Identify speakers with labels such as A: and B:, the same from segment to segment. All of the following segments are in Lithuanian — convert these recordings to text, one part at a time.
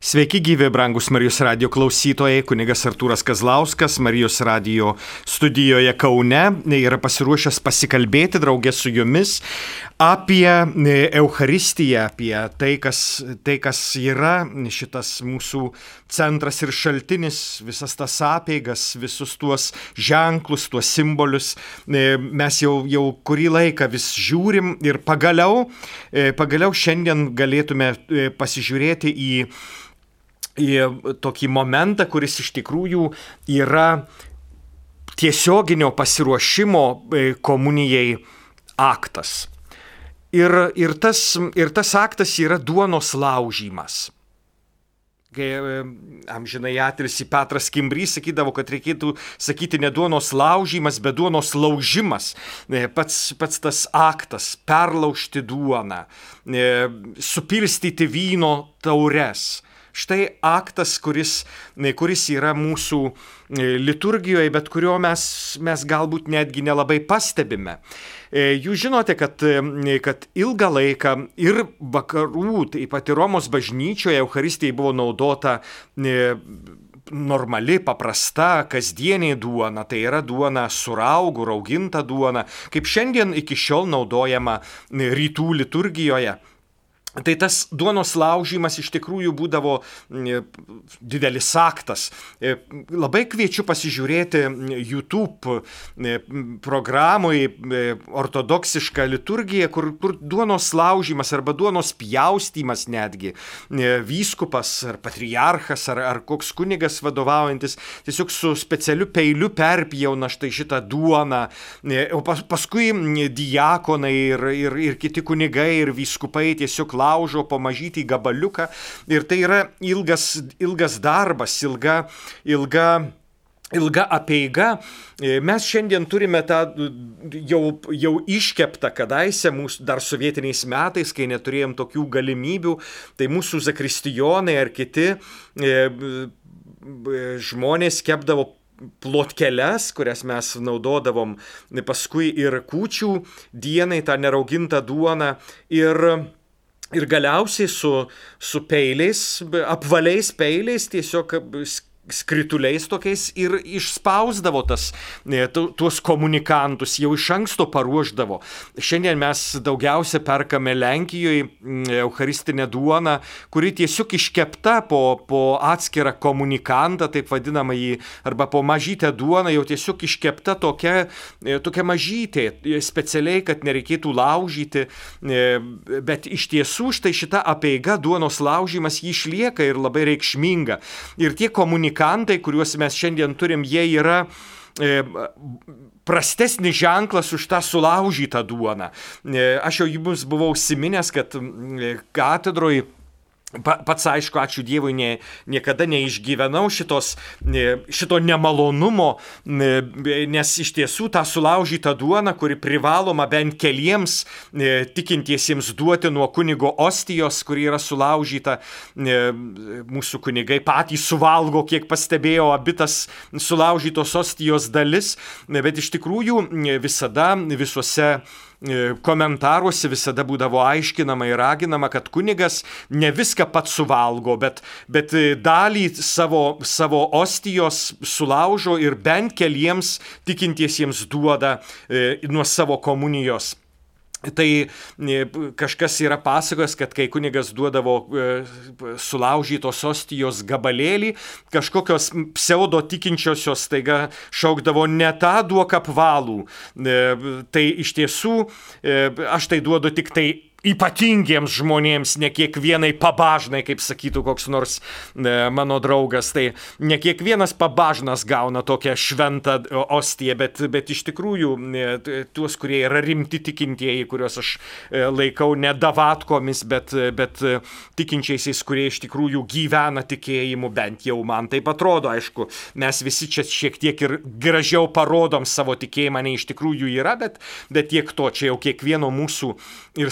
A: Sveiki gyvi, brangus Marijos radijo klausytojai, kunigas Artūras Kazlauskas, Marijos radijo studijoje Kaune, yra pasiruošęs pasikalbėti draugė su jumis apie Eucharistiją, apie tai, kas yra šitas mūsų centras ir šaltinis, visas tas apeigas, visus tuos ženklus, tuos simbolius. Mes jau kurį laiką vis žiūrim ir pagaliau šiandien galėtume pasižiūrėti į tokį momentą, kuris iš tikrųjų yra tiesioginio pasiruošimo komunijai aktas. Ir tas aktas yra duonos laužymas. Amžinai atilsį Petras Kimbrys sakydavo, kad reikėtų sakyti ne duonos laužymas, bet duonos laužimas. Pats tas aktas, perlaužti duoną, supilstyti vyno taures. Štai aktas, kuris yra mūsų liturgijoje, bet kurio mes galbūt netgi nelabai pastebime. Jūs žinote, kad ilgą laiką ir vakarų, taip pat ir Romos bažnyčioje Eucharistijai buvo naudota normali, paprasta, kasdienė duona, tai yra duona su raugu, rauginta duona, kaip šiandien iki šiol naudojama rytų liturgijoje. Tai tas duonos laužymas iš tikrųjų būdavo didelis aktas. Labai kviečiu pasižiūrėti YouTube programoje ortodoksišką liturgiją, kur duonos laužymas arba duonos pjaustymas netgi. Vyskupas ar patriarchas ar koks kunigas vadovaujantis tiesiog su specialiu peiliu perpjauna štai šitą duoną. O paskui diakonai ir kiti kunigai ir vyskupai tiesiog laužo po mažytį gabaliuką ir tai yra ilgas darbas, ilga apeiga. Mes šiandien turime tą jau iškeptą kadaise, mūsų dar sovietiniais metais, kai neturėjom tokių galimybių, tai mūsų zakristijonai ar kiti žmonės kepdavo plotkeles, kurias mes naudodavom paskui ir kūčių dienai, tą neraugintą duoną ir galiausiai su peiliais, apvaliais peiliais, tiesiog skrituliais tokiais ir išspausdavo tuos komunikantus, jau iš anksto paruošdavo. Šiandien mes daugiausia perkame Lenkijoje eucharistinę duoną, kuri tiesiog iškepta po atskirą komunikantą, taip vadinamąjį, arba po mažytę duoną, jau tiesiog iškepta tokia mažytė, specialiai, kad nereikėtų laužyti, bet iš tiesų štai šita apeiga, duonos laužymas, jį išlieka ir labai reikšminga. Ir tie komunikantai, kuriuos mes šiandien turim, jie yra prastesnis ženklas už tą sulaužytą duoną. Aš jau jums buvau užsiminęs, kad katedroje pats, aišku, ačiū Dievui, niekada neišgyvenau šito nemalonumo, nes iš tiesų tą sulaužytą duoną, kuri privaloma bent keliems tikintiesiems duoti nuo kunigo ostijos, kuri yra sulaužyta, mūsų kunigai patys suvalgo, kiek pastebėjau, abitas sulaužytos ostijos dalis, bet iš tikrųjų visada visuose komentaruose visada būdavo aiškinama ir raginama, kad kunigas ne viską pats suvalgo, bet dalį savo ostijos sulaužo ir bent keliems tikintiesiems duoda nuo savo komunijos. Tai kažkas yra pasakojęs, kad kai kunigas duodavo sulaužytos ostijos gabalėlį, kažkokios pseudo tikinčiosios staiga šaukdavo ne tą duok apvalų. Tai iš tiesų aš tai duodu tik tai ypatingiems žmonėms, ne kiekvienai pabažnai, kaip sakytų koks nors mano draugas. Tai ne kiekvienas pabažnas gauna tokią šventą ostiją, bet iš tikrųjų tuos, kurie yra rimti tikintieji, kuriuos aš laikau ne davatkomis, bet tikinčiaisiais, kurie iš tikrųjų gyvena tikėjimu, bent jau man taip atrodo. Aišku, mes visi čia šiek tiek ir gražiau parodom savo tikėjimą, nei iš tikrųjų yra, bet tiek to, čia jau kiekvieno mūsų ir sąžinės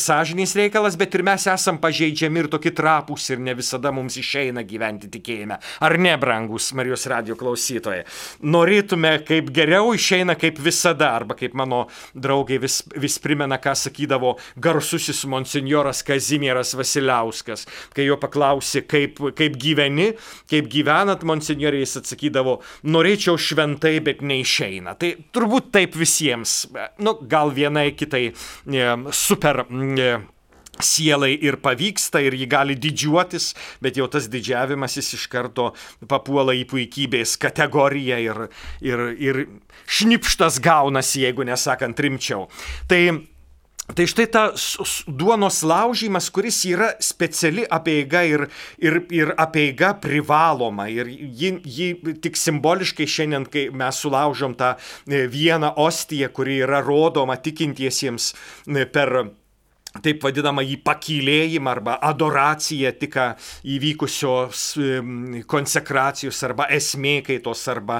A: asmeninis reikalas, bet ir mes esam pažeidžiami ir tokie trapūs ir ne visada mums išeina gyventi tikėjime. Ar ne, brangus Marijos radijo klausytojai? Norėtume, kaip geriau išeina, kaip visada, arba kaip mano draugai vis primena, ką sakydavo garsusis monsinjoras Kazimieras Vasiliauskas, kai jo paklausė, kaip gyveni, kaip gyvenat, monsinjorė, jis atsakydavo, norėčiau šventai, bet neišeina. Tai turbūt taip visiems, gal vienai kitai super sielai ir pavyksta ir jį gali didžiuotis, bet jau tas didžiavimas jis iš karto papuola į puikybės kategoriją ir šnipštas gaunasi, jeigu nesakant rimčiau. Tai štai ta duonos laužymas, kuris yra speciali apeiga ir apeiga privaloma. Ir ji tik simboliškai šiandien, kai mes sulaužom tą vieną ostiją, kuri yra rodoma tikintiesiems per taip vadinamą į pakylėjimą arba adoraciją tik įvykusios konsekracijos arba esmėkaitos arba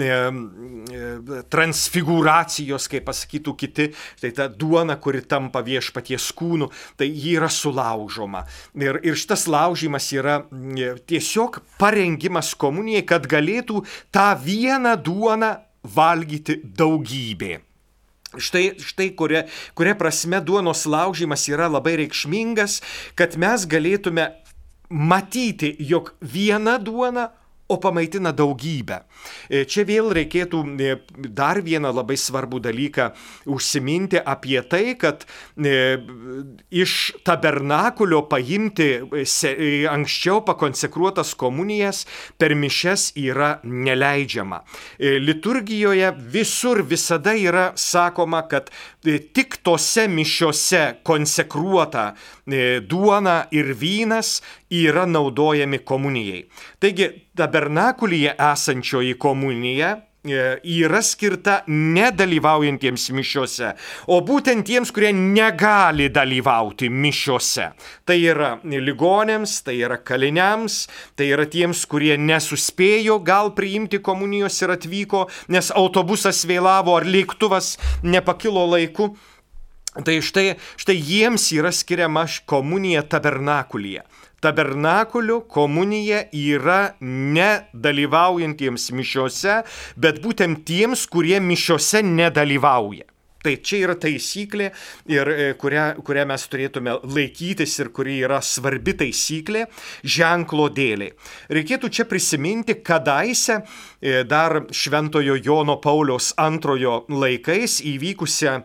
A: transfigūracijos, kaip pasakytų kiti, tai ta duona, kuri tampa viešpaties kūnu, tai ji yra sulaužoma. Ir šitas laužymas yra tiesiog parengimas komunijai, kad galėtų tą vieną duoną valgyti daugybė. Štai kuria prasme duonos laužymas yra labai reikšmingas, kad mes galėtume matyti, jog viena duona, o pamaitina daugybę. Čia vėl reikėtų dar vieną labai svarbų dalyką užsiminti apie tai, kad iš tabernakulio paimti anksčiau pakonsekruotas komunijas per mišias yra neleidžiama. Liturgijoje visur visada yra sakoma, kad tik tose mišiose konsekruota duona ir vynas yra naudojami komunijai. Taigi, tabernakulyje esančioji komunija yra skirta nedalyvaujantiems mišiuose, o būtent tiems, kurie negali dalyvauti mišiuose. Tai yra ligonėms, tai yra kaliniams, tai yra tiems, kurie nesuspėjo gal priimti komunijos ir atvyko, nes autobusas vėlavo ar lėktuvas nepakilo laiku. Tai štai jiems yra skiriama komunija tabernakulyje. Tabernakulio komunija yra nedalyvaujantiems mišiuose, bet būtent tiems, kurie mišiuose nedalyvauja. Tai čia yra taisyklė, kurią mes turėtume laikytis ir kuri yra svarbi taisyklė ženklo dėliai. Reikėtų čia prisiminti kadaise dar Šventojo Jono Pauliaus II laikais įvykusią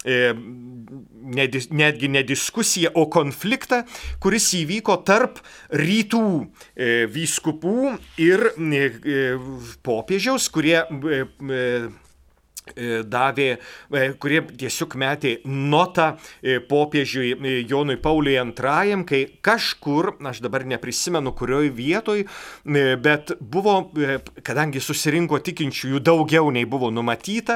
A: netgi ne diskusiją, o konfliktą, kuris įvyko tarp rytų vyskupų ir popiežiaus, kurie tiesiog metė notą popiežiui Jonui Pauliui II, kai kažkur, aš dabar neprisimenu kurioj vietoj, bet buvo, kadangi susirinko tikinčiųjų daugiau nei buvo numatyta,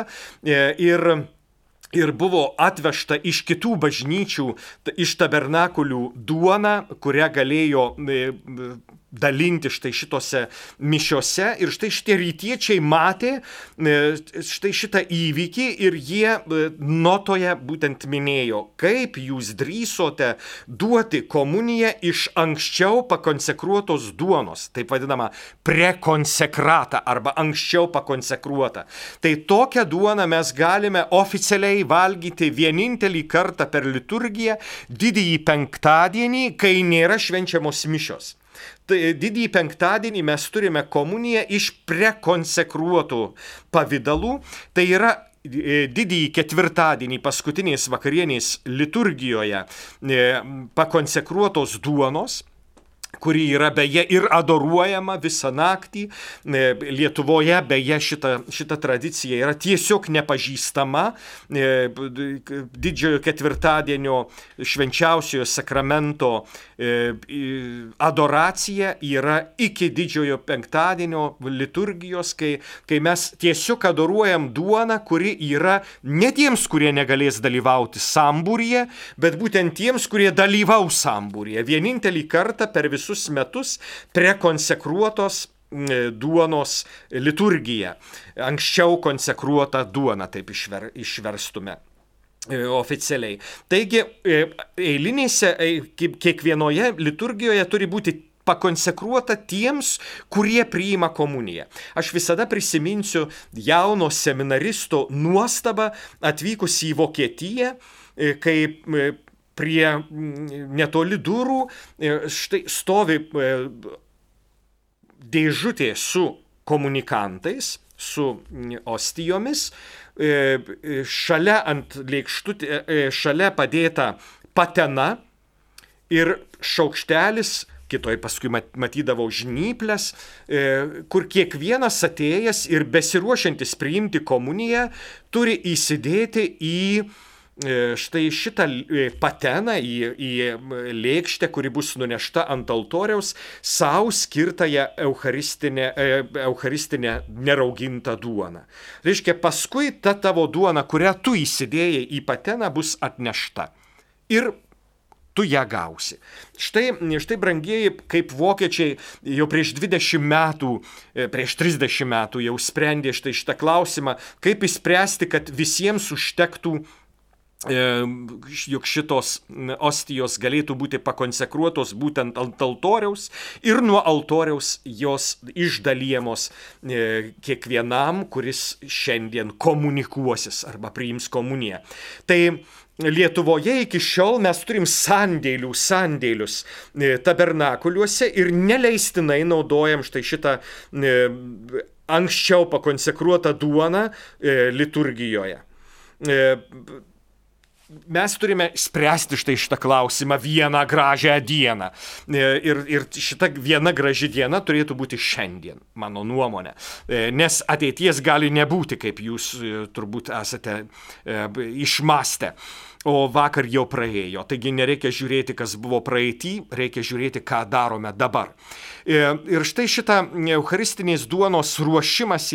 A: ir buvo atvežta iš kitų bažnyčių, iš tabernakulių duona, kurią galėjo dalinti štai šitose mišiose. Ir štai šitie rytiečiai matė štai šitą įvykį ir jie notoje būtent minėjo, kaip jūs drįsote duoti komuniją iš anksčiau pakonsekruotos duonos, taip vadinama prekonsekrata arba anksčiau pakonsekruota. Tai tokią duoną mes galime oficialiai valgyti vienintelį kartą per liturgiją, didįjį penktadienį, kai nėra švenčiamos mišios. Didįjį penktadienį mes turime komuniją iš prekonsekruotų pavydalų, tai yra didįjį ketvirtadienį paskutinės vakarienės liturgijoje pakonsekruotos duonos, kuri yra beje ir adoruojama visą naktį. Lietuvoje beje šita tradicija yra tiesiog nepažįstama. Didžiojo ketvirtadienio švenčiausiojo sakramento adoracija yra iki didžiojo penktadienio liturgijos, kai mes tiesiog adoruojam duoną, kuri yra ne tiems, kurie negalės dalyvauti sambūryje, bet būtent tiems, kurie dalyvaus sambūryje. Vienintelį kartą per visus metus prekonsekruotos duonos liturgija. Anksčiau konsekruota duona, taip išverstume. oficialiai. Taigi, eilinėse, kiekvienoje liturgijoje turi būti pakonsekruota tiems, kurie priima komuniją. Aš visada prisiminsiu jauno seminaristo nuostabą atvykus į Vokietiją, kai prie netoli durų štai stovi dėžutė su komunikantais, su ostijomis, šalia ant lėkštutė, šalia padėta patena ir šaukštelis, kitoj paskui matydavau žnyplės, kur kiekvienas atėjęs ir besiruošiantis priimti komuniją turi įsidėti į štai šitą pateną, į lėkštę, kuri bus nunešta ant altoriaus, savo skirtąją eucharistinę neraugintą duoną. Reiškia, paskui ta tavo duona, kurią tu įsidėjai į pateną, bus atnešta. Ir tu ją gausi. Štai, brangieji, kaip vokiečiai jau prieš 20 metų, prieš 30 metų jau sprendė šitą klausimą, kaip įspręsti, kad visiems užtektų, juk šitos ostijos galėtų būti pakonsekruotos būtent ant altoriaus ir nuo altoriaus jos išdalijamos kiekvienam, kuris šiandien komunikuosis arba priims komuniją. Tai Lietuvoje iki šiol mes turim sandėlius tabernakuliuose ir neleistinai naudojam štai šitą anksčiau pakonsekruotą duoną liturgijoje. Mes turime spręsti šitą klausimą vieną gražią dieną. Ir šita viena graži diena turėtų būti šiandien, mano nuomonė. Nes ateities gali nebūti, kaip jūs turbūt esate išmastę. O vakar jau praėjo. Taigi nereikia žiūrėti, kas buvo praeity, reikia žiūrėti, ką darome dabar. Ir štai šita eucharistinės duonos ruošimas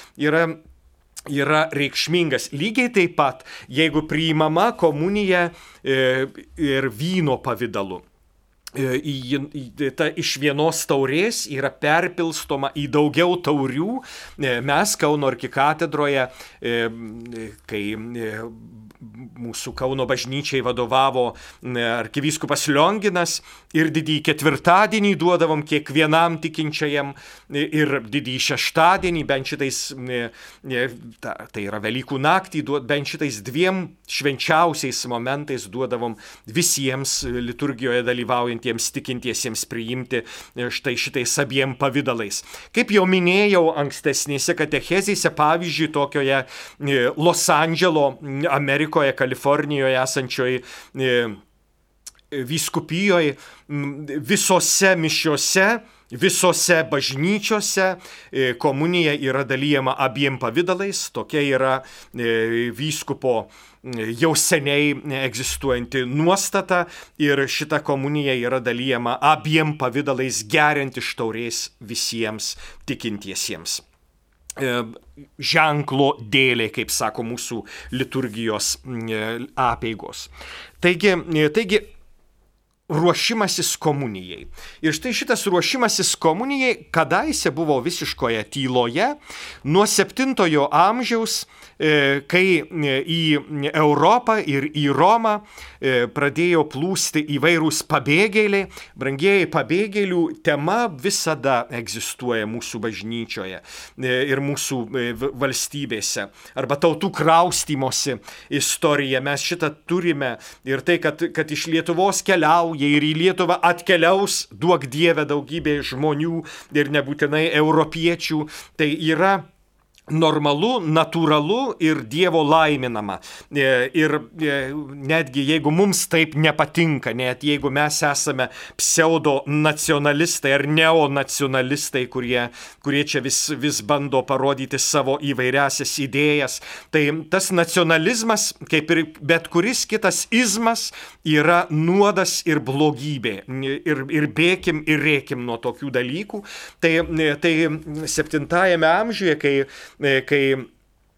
A: yra reikšmingas. Lygiai taip pat, jeigu priimama komunija ir vyno pavidalu. Iš vienos taurės yra perpilstoma į daugiau taurių. Mes Kauno arkikatedroje, kai mūsų Kauno bažnyčiai vadovavo arkivyskupas Lionginas, ir didįjį ketvirtadienį duodavom kiekvienam tikinčiajam ir didįjį šeštadienį, bent šitais, tai yra Velykų naktį, bent šitais 2 švenčiausiais momentais duodavom visiems liturgijoje dalyvaujantiems tikintiesiems priimti štai šitais abiem pavidalais. Kaip jau minėjau ankstesnėse katechezėse, pavyzdžiui, tokioje Los Andželo, Amerikoje, Kalifornijoje esančioje vyskupijoje, visose mišiose, visose bažnyčiose komunija yra dalijama abiem pavidalais. Tokia yra vyskupo jau seniai egzistuojanti nuostata ir šita komunija yra dalijama abiem pavidalais, geriant iš taurės visiems tikintiesiems. Ženklo dėlė, kaip sako mūsų liturgijos apeigos. Taigi ruošimasis komunijai. Ir štai šitas ruošimasis komunijai kadaise buvo visiškoje tyloje nuo 7 amžiaus, kai į Europą ir į Romą pradėjo plūsti įvairūs pabėgėliai. Brangieji, pabėgėlių tema visada egzistuoja mūsų bažnyčioje ir mūsų valstybėse. Arba tautų kraustymosi istorija. Mes šitą turime ir tai, kad iš Lietuvos keliauja ir į Lietuvą atkeliaus, duok Dieve, daugybė žmonių ir nebūtinai europiečių, tai yra normalu, natūralu ir Dievo laiminama. Ir netgi jeigu mums taip nepatinka, net jeigu mes esame pseudo nacionalistai ar neonacionalistai, kurie čia vis bando parodyti savo įvairiasias idėjas, tai tas nacionalizmas, kaip ir bet kuris kitas izmas, yra nuodas ir blogybė. Ir bėkim ir rėkim nuo tokių dalykų. Tai 7 amžiuje, kai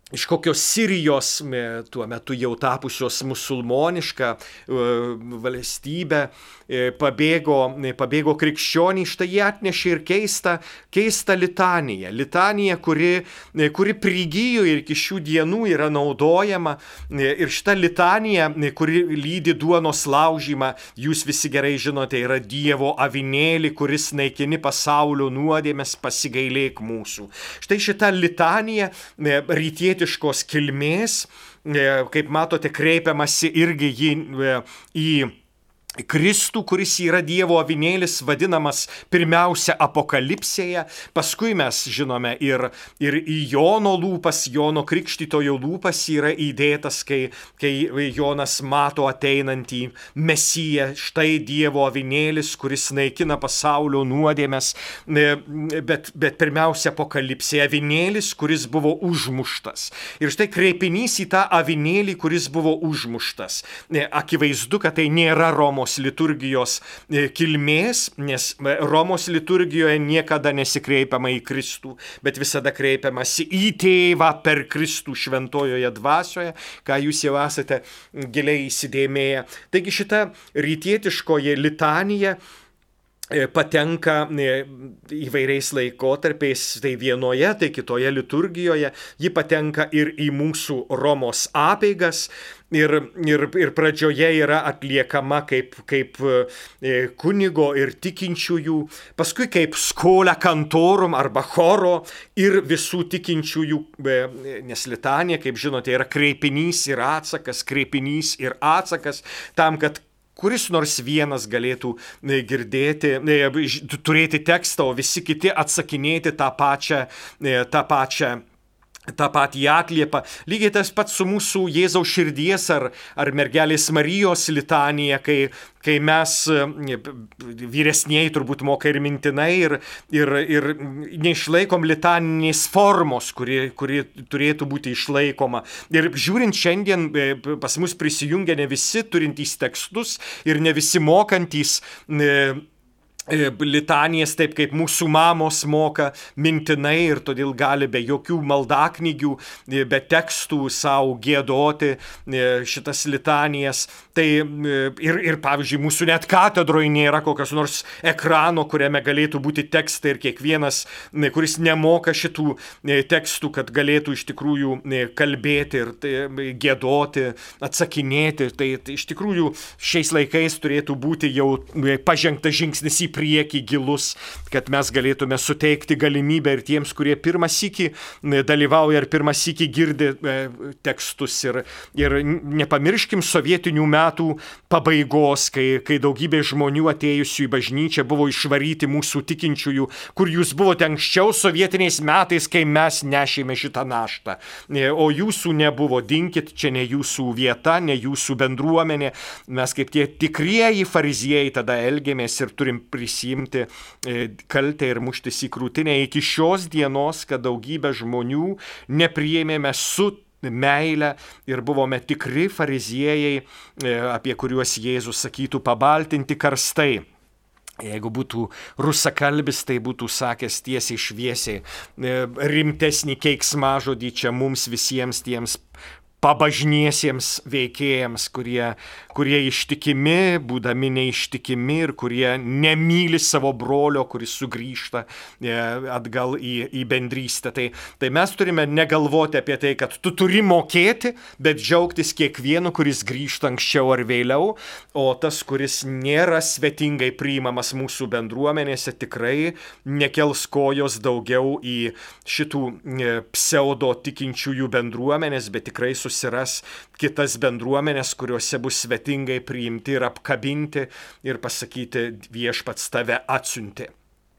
A: iš kokios Sirijos, tuo metu jau tapusios musulmonišką valstybę, pabėgo krikščionys, štai jie atnešė ir keistą litaniją. Litanija, kuri prigijo ir iki šių dienų yra naudojama. Ir šita litanija, kuri lydi duonos laužymą, jūs visi gerai žinote, yra Dievo avinėlį, kuris naikini pasaulio nuodėmes, pasigailėk mūsų. Štai šita litanija rytietiškos kilmės, kaip matote, kreipiamasi irgi į Kristų, kuris yra Dievo avinėlis, vadinamas pirmiausia apokalipsėje, paskui mes žinome ir į Jono lūpas, Jono Krikštytojo lūpas yra įdėtas, kai Jonas mato ateinantį Mesiją, štai Dievo avinėlis, kuris naikina pasaulio nuodėmes, bet pirmiausia apokalipsėje avinėlis, kuris buvo užmuštas. Ir štai kreipinys į tą avinėlį, kuris buvo užmuštas. Akivaizdu, kad tai nėra Romos liturgijos kilmės, nes Romos liturgijoje niekada nesikreipiama į Kristų, bet visada kreipiamasi į Tėvą per Kristų šventojoje dvasioje, ką jūs jau esate giliai įsidėmėję. Taigi šita rytietiškoji litanija patenka įvairiais laikotarpiais, tai vienoje, tai kitoje liturgijoje, ji patenka ir į mūsų Romos apeigas. Ir pradžioje yra atliekama kaip kunigo ir tikinčiųjų, paskui kaip skola kantorum arba choro ir visų tikinčiųjų, nes litanija, kaip žinote, yra kreipinys ir atsakas, tam, kad kuris nors vienas galėtų girdėti, turėti tekstą, o visi kiti atsakinėti tą patį atliepą. Lygiai tas pats su mūsų Jėzaus širdies ar mergelės Marijos litanija, kai mes vyresnieji turbūt moka ir mintinai ir neišlaikom litaninės formos, kuri turėtų būti išlaikoma. Ir žiūrint šiandien, pas mus prisijungia ne visi turintys tekstus ir ne visi mokantys litanijas taip, kaip mūsų mamos moka mintinai ir todėl gali be jokių maldaknygių, be tekstų savo giedoti šitas litanijas. Tai ir pavyzdžiui, mūsų net katedroje nėra kokios nors ekrano, kuriame galėtų būti tekstai ir kiekvienas, kuris nemoka šitų tekstų, kad galėtų iš tikrųjų kalbėti ir giedoti, atsakinėti. Tai iš tikrųjų šiais laikais turėtų būti jau pažengtas žingsnis į priekį gilus, kad mes galėtume suteikti galimybę ir tiems, kurie pirmą sykį dalyvauja ir pirmą sykį girdi tekstus. Ir nepamirškim sovietinių metų pabaigos, kai daugybė žmonių atėjusių į bažnyčią buvo išvaryti mūsų tikinčiųjų, kur jūs buvote anksčiau sovietiniais metais, kai mes nešėme šitą naštą. O jūsų nebuvo, dinkit, čia ne jūsų vieta, ne jūsų bendruomenė. Mes kaip tie tikrieji fariziejai tada elgėmės ir turim prisimti kaltę ir muštis į krūtinę iki šios dienos, kad daugybę žmonių nepriėmėme su meilę ir buvome tikri fariziejai, apie kuriuos Jėzus sakytų pabaltinti karstai. Jeigu būtų rusakalbis, tai būtų sakęs tiesiai šviesiai rimtesnį keiksmažodį čia mums visiems tiems pabažniesiems veikėjams, kurie ištikimi, būdami neištikimi ir kurie nemyli savo brolio, kuris sugrįžta atgal į bendrystę. Tai mes turime negalvoti apie tai, kad tu turi mokėti, bet džiaugtis kiekvienu, kuris grįžta anksčiau ar vėliau, o tas, kuris nėra svetingai priimamas mūsų bendruomenėse, tikrai nekels kojos daugiau į šitų pseudo tikinčiųjų bendruomenės, bet tikrai susiras kitas bendruomenės, kuriuose bus svetingai priimti ir apkabinti ir pasakyti, viešpats tave atsiuntė.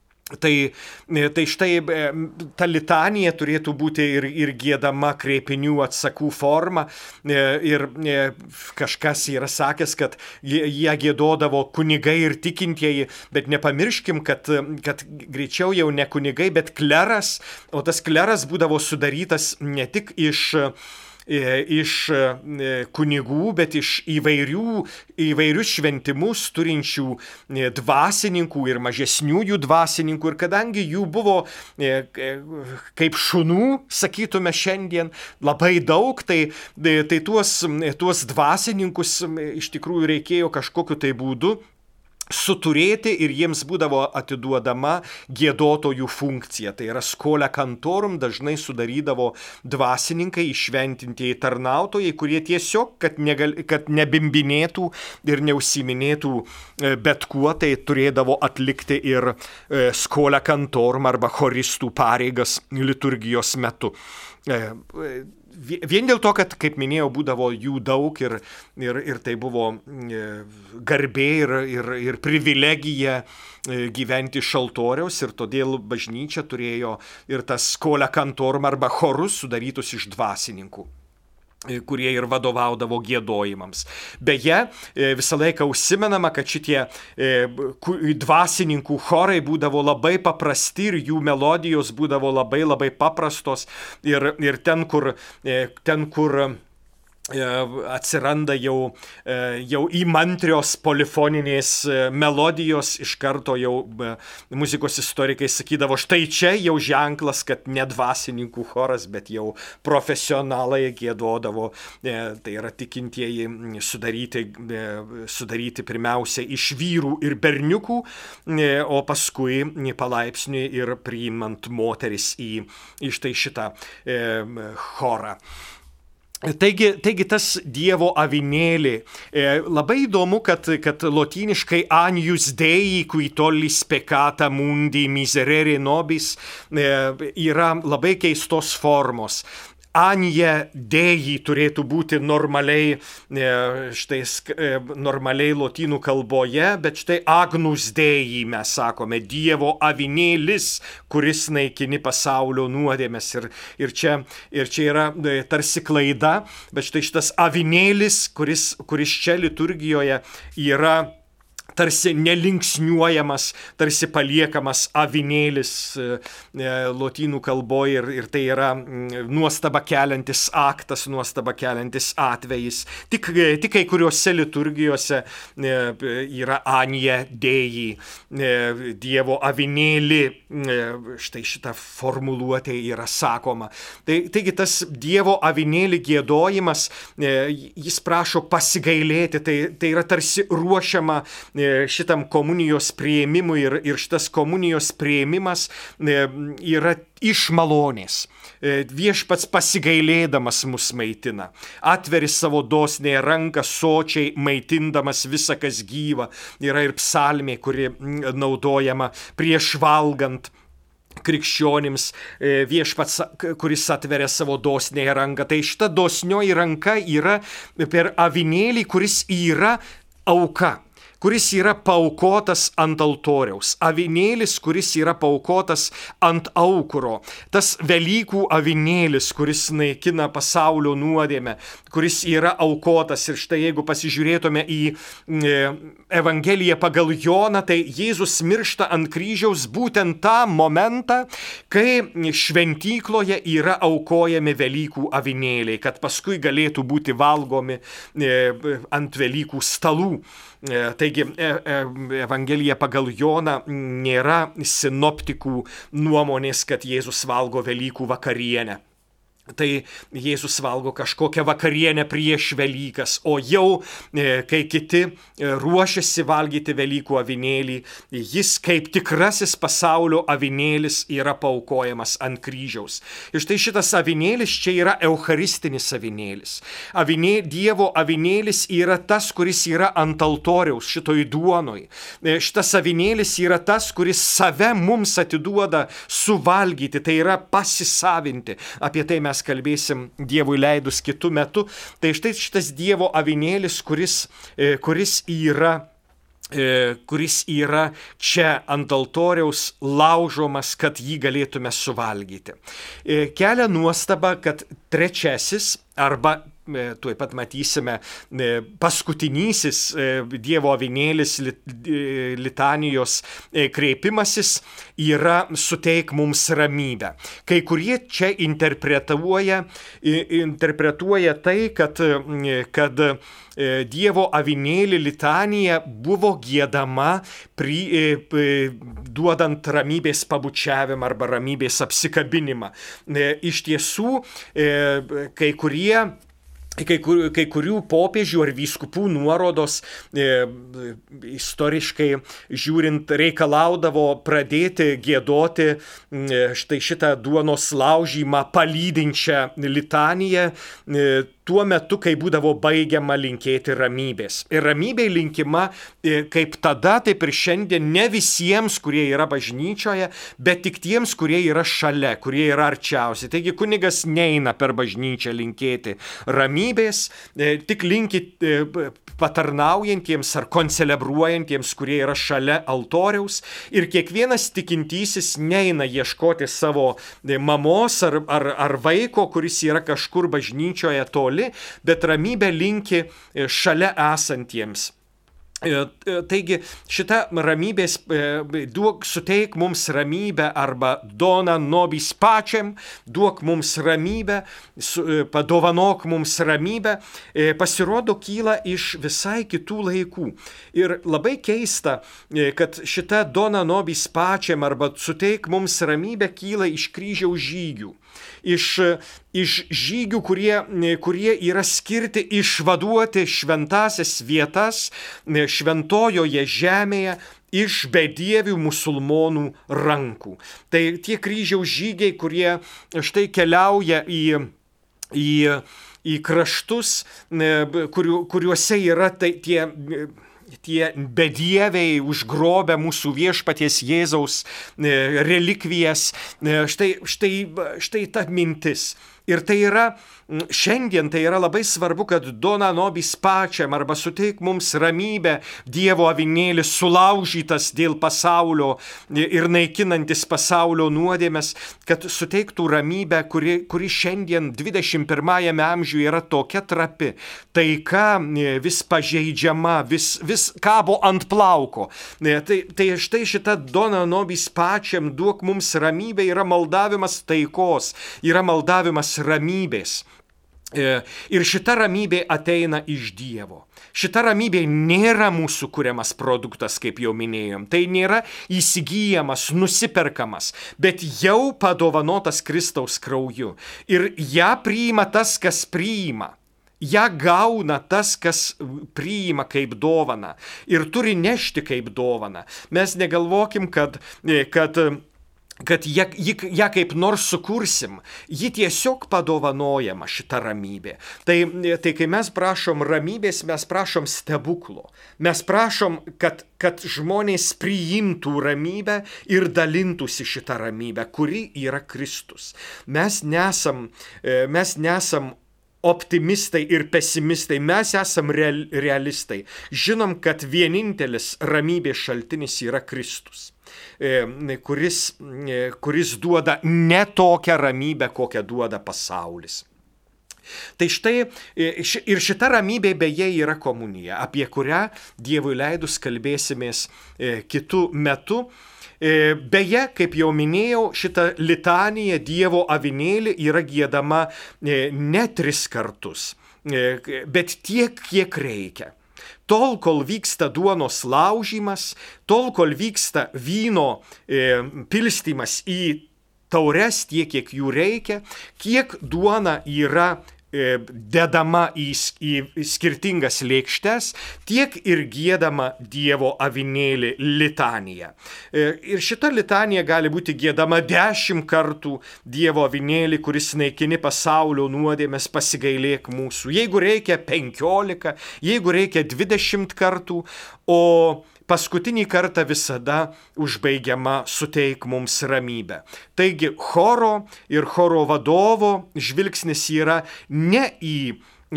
A: Tai štai ta litanija turėtų būti ir giedama kreipinių atsakų forma. Ir kažkas yra sakęs, kad jie giedodavo kunigai ir tikintieji, bet nepamirškim, kad greičiau jau ne kunigai, bet kleras, o tas kleras būdavo sudarytas ne tik iš iš kunigų, bet iš įvairius šventimus turinčių dvasininkų ir mažesniųjų dvasininkų. Ir kadangi jų buvo kaip šunų, sakytume šiandien, labai daug, tai tuos dvasininkus iš tikrųjų reikėjo kažkokiu tai būdu suturėti ir jiems būdavo atiduodama giedotojų funkcija. Tai yra skola kantorum dažnai sudarydavo dvasininkai, išventintieji tarnautojai, kurie tiesiog, kad nebimbinėtų ir neužsiminėtų bet kuo, tai turėdavo atlikti ir skola kantorum arba choristų pareigas liturgijos metu. Vien dėl to, kad, kaip minėjau, būdavo jų daug ir tai buvo garbė ir privilegija gyventi iš altoriaus, ir todėl bažnyčia turėjo ir tas skola kantorum arba chorus sudarytus iš dvasininkų, kurie ir vadovaudavo giedojimams. Beje, visą laiką užsimenama, kad šitie dvasininkų chorai būdavo labai paprasti ir jų melodijos būdavo labai labai paprastos ir ten, kur atsiranda jau įmantrios polifoninės melodijos, iš karto jau muzikos istorikai sakydavo, štai čia jau ženklas, kad ne dvasininkų choras, bet jau profesionalai giedodavo, tai yra tikintieji sudaryti pirmiausia iš vyrų ir berniukų, o paskui palaipsniui ir priimant moteris į štai šitą chorą. Taigi tas Dievo avinėlį. Labai įdomu, kad lotyniškai Agnus Dei, qui tollis peccata mundi miserere nobis yra labai keistos formos. Anie Dei turėtų būti normaliai lotynų kalboje, bet štai Agnus Dei mes sakome, Dievo avinėlis, kuris naikini pasaulio nuodėmes. Ir čia yra tarsi klaida, bet štai šitas avinėlis, kuris čia liturgijoje yra tarsi nelinksniuojamas, tarsi paliekamas avinėlis lotynų kalboje ir tai yra nuostaba keliantis aktas, nuostaba keliantis atvejis. Tik kai kuriuose liturgijose yra Anie Dei, Dievo avinėlį, štai šita formuluotė yra sakoma. Taigi tas Dievo avinėlį giedojimas, jis prašo pasigailėti, tai yra tarsi ruošiama šitam komunijos priėmimui ir šitas komunijos priėmimas yra iš malonės. Viešpats pasigailėdamas mus maitina, atveri savo dosniai ranką sočiai maitindamas visą, kas gyva. Yra ir psalmė, kuri naudojama prieš valgant krikščionims, viešpats, kuris atveria savo dosniai ranką. Tai šita dosnioji ranka yra per avinėlį, kuris yra auka, kuris yra paaukotas ant altoriaus. Avinėlis, kuris yra paaukotas ant aukuro. Tas Velykų avinėlis, kuris naikina pasaulio nuodėmę, kuris yra aukotas. Ir štai jeigu pasižiūrėtume į Evangeliją pagal Joną, tai Jėzus miršta ant kryžiaus būtent tą momentą, kai šventykloje yra aukojami Velykų avinėliai, kad paskui galėtų būti valgomi ant Velykų stalų. Taigi Evangelija pagal Joną nėra sinoptikų nuomonės, kad Jėzus valgo Velykų vakarienę. Tai Jėzus valgo kažkokią vakarienę prieš Velykas, o jau kai kiti ruošiasi valgyti Velykų avinėlį, jis kaip tikrasis pasaulio avinėlis yra paaukojamas ant kryžiaus. Ir štai šitas avinėlis čia yra eucharistinis avinėlis. Dievo avinėlis yra tas, kuris yra ant altoriaus šitoj duonoj. Šitas avinėlis yra tas, kuris save mums atiduoda suvalgyti, tai yra pasisavinti. Apie tai mes kalbėsim Dievui leidus kitų metų. Tai štai šitas Dievo avinėlis, kuris yra čia ant altoriaus laužomas, kad jį galėtume suvalgyti. Kelia nuostaba, kad trečiasis arba tuoj pat matysime, paskutinysis Dievo avinėlis litanijos kreipimasis yra suteik mums ramybę. Kai kurie čia interpretuoja tai, kad Dievo avinėlį litanija buvo giedama duodant ramybės pabučiavimą arba ramybės apsikabinimą. Iš tiesų, kai kurių popiežių ar vyskupų nuorodos istoriškai žiūrint reikalaudavo pradėti giedoti štai šitą duonos laužymą palydinčią litaniją tuo metu, kai būdavo baigiama linkėti ramybės. Ir ramybė linkima kaip tada, taip ir šiandien ne visiems, kurie yra bažnyčioje, bet tik tiems, kurie yra šalia, kurie yra arčiausiai. Taigi kunigas neina per bažnyčią linkėti ramybės, tik linki patarnaujantiems ar koncelebruojantiems, kurie yra šalia altoriaus. Ir kiekvienas tikintysis neina ieškoti savo mamos ar vaiko, kuris yra kažkur bažnyčioje toli, bet ramybę linki šalia esantiems. Taigi šita ramybės suteik mums ramybę arba dona nobis pacem, duok mums ramybę, padovanok mums ramybę, pasirodo kyla iš visai kitų laikų. Ir labai keista, kad šita dona nobis pacem arba suteik mums ramybę kyla iš kryžiaus žygių. Iš žygių, kurie yra skirti išvaduoti šventasias vietas šventojoje žemėje iš bedievių musulmonų rankų. Tai tie kryžiaus žygiai, kurie štai keliauja į kraštus, kuriuose yra tie bedieviai užgrobę mūsų viešpaties Jėzaus relikvijas. Štai ta mintis. Ir tai yra, šiandien tai yra labai svarbu, kad dona nobis pacem arba suteik mums ramybę, Dievo avinėlis sulaužytas dėl pasaulio ir naikinantis pasaulio nuodėmes, kad suteiktų ramybę, kuri šiandien 21 amžiuje yra tokia trapi. Taika vis pažeidžiama, vis kabo ant plauko. Tai štai šita dona nobis pacem duok mums ramybę yra maldavimas taikos, yra maldavimas ramybės. Ir šita ramybė ateina iš Dievo. Šita ramybė nėra mūsų kuriamas produktas, kaip jau minėjom. Tai nėra įsigyjamas, nusiperkamas, bet jau padovanotas Kristaus krauju. Ir ją priima tas, kas priima. Ja gauna tas, kas priima kaip dovaną ir turi nešti kaip dovaną. Mes negalvokim, kad ją kaip nors sukursim, ji tiesiog padovanojama šita ramybė. Tai kai mes prašom ramybės, mes prašom stebuklo. Mes prašom, kad žmonės priimtų ramybę ir dalintųsi šitą ramybę, kuri yra Kristus. Mes nesam optimistai ir pesimistai, mes esam realistai. Žinom, kad vienintelis ramybės šaltinis yra Kristus, kuris duoda ne tokią ramybę, kokią duoda pasaulis. Tai štai ir šita ramybė beje yra komunija, apie kurią Dievui leidus kalbėsimės kitų metų. Beje, kaip jau minėjau, šita litanija Dievo avinėlį yra giedama ne 3 kartus, bet tiek, kiek reikia. Tol, kol vyksta duonos laužymas, tol, kol vyksta vyno pilstymas į taures, tiek, kiek jų reikia, kiek duona yra dedama į skirtingas lėkštes, tiek ir giedama Dievo avinėlį litanija. Ir šita litanija gali būti giedama 10 kartų Dievo avinėlį, kuris naikini pasaulio nuodėmes, pasigailėk mūsų. Jeigu reikia 15, jeigu reikia 20 kartų, o paskutinį kartą visada užbaigiama suteik mums ramybę. Taigi choro ir choro vadovo žvilgsnis yra ne į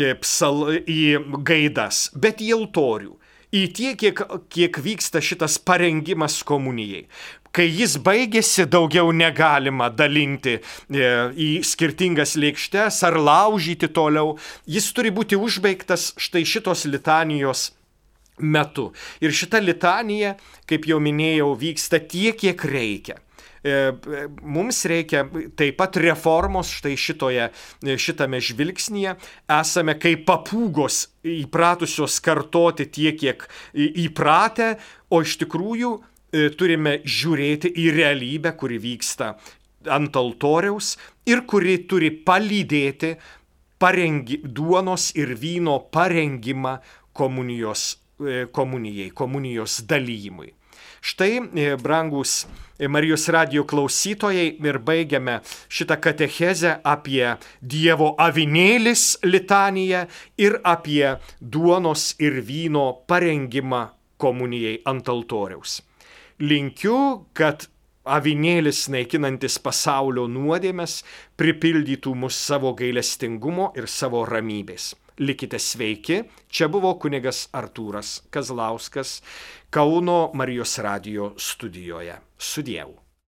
A: gaidas, bet į altorių. Į tiek, kiek vyksta šitas parengimas komunijai. kai jis baigėsi, daugiau negalima dalinti į skirtingas lėkštes ar laužyti toliau. Jis turi būti užbaigtas štai šitos litanijos metu. Ir šita litanija, kaip jau minėjau, vyksta tiek, kiek reikia. Mums reikia taip pat reformos štai šitame žvilgsnyje. Esame kaip papūgos įpratusios kartoti tiek, kiek įpratę, o iš tikrųjų turime žiūrėti į realybę, kuri vyksta ant altoriaus ir kuri turi palydėti duonos ir vyno parengimą komunijos dalyjimui. Štai, brangus Marijos radijo klausytojai, ir baigiame šitą katechezę apie Dievo avinėlis litaniją ir apie duonos ir vyno parengimą komunijai ant altoriaus. Linkiu, kad avinėlis naikinantis pasaulio nuodėmes pripildytų mus savo gailestingumo ir savo ramybės. Likite sveiki, čia buvo kunigas Artūras Kazlauskas Kauno Marijos radijo studijoje. Sudievu.